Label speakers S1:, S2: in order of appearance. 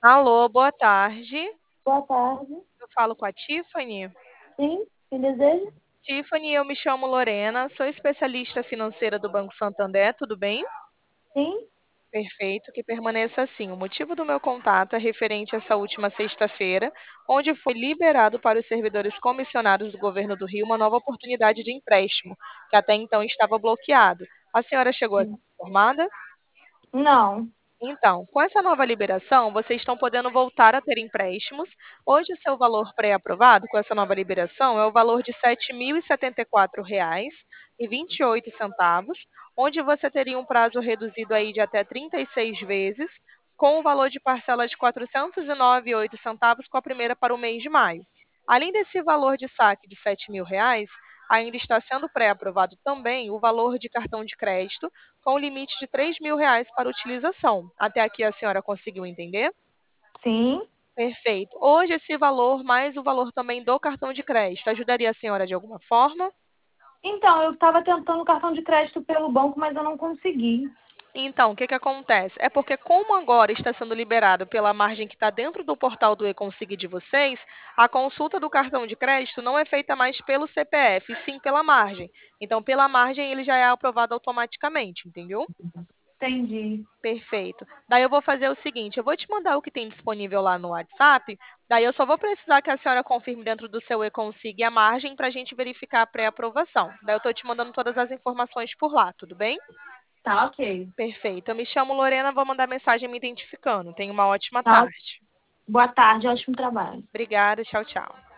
S1: Alô, boa tarde.
S2: Boa tarde.
S1: Eu falo com a Tiffany.
S2: Sim, quem deseja?
S1: Tiffany, eu me chamo Lorena, sou especialista financeira do Banco Santander, tudo bem?
S2: Sim,
S1: Perfeito, que permaneça assim. O motivo do meu contato é referente a essa última sexta-feira, onde foi liberado para os servidores comissionados do governo do Rio uma nova oportunidade de empréstimo, que até então estava bloqueado. A senhora chegou a ser
S2: sim.
S1: informada?
S2: Não,
S1: Então, com essa nova liberação, vocês estão podendo voltar a ter empréstimos. Hoje, o seu valor pré-aprovado com essa nova liberação é o valor de R$ 7.074,28, onde você teria um prazo reduzido aí de até 36 vezes, com o valor de parcela de R$ 409,08 com a primeira para o mês de maio. Além desse valor de saque de R$ 7.000, ainda está sendo pré-aprovado também o valor de cartão de crédito com o limite de R$ 3.000 para utilização. Até aqui a senhora conseguiu entender?
S2: sim.
S1: Perfeito. Hoje esse valor, mais o valor também do cartão de crédito, ajudaria a senhora de alguma forma?
S2: Então, eu estava tentando cartão de crédito pelo banco, mas eu não consegui.
S1: Então, o que que acontece? É porque como agora está sendo liberado pela margem que está dentro do portal do e-Consig de vocês, a consulta do cartão de crédito não é feita mais pelo CPF, e sim pela margem. Então, pela margem ele já é aprovado automaticamente, entendeu?
S2: Entendi.
S1: Perfeito. Daí eu vou fazer o seguinte, eu vou te mandar o que tem disponível lá no WhatsApp, daí eu só vou precisar que a senhora confirme dentro do seu e-Consig a margem para a gente verificar a pré-aprovação. Daí eu estou te mandando todas as informações por lá, tudo bem?
S2: Tá, ok.
S1: Perfeito. Eu me chamo Lorena, vou mandar mensagem me identificando. Tenha uma ótima
S2: Tá.
S1: tarde.
S2: Boa tarde, ótimo trabalho.
S1: Obrigada, tchau, tchau.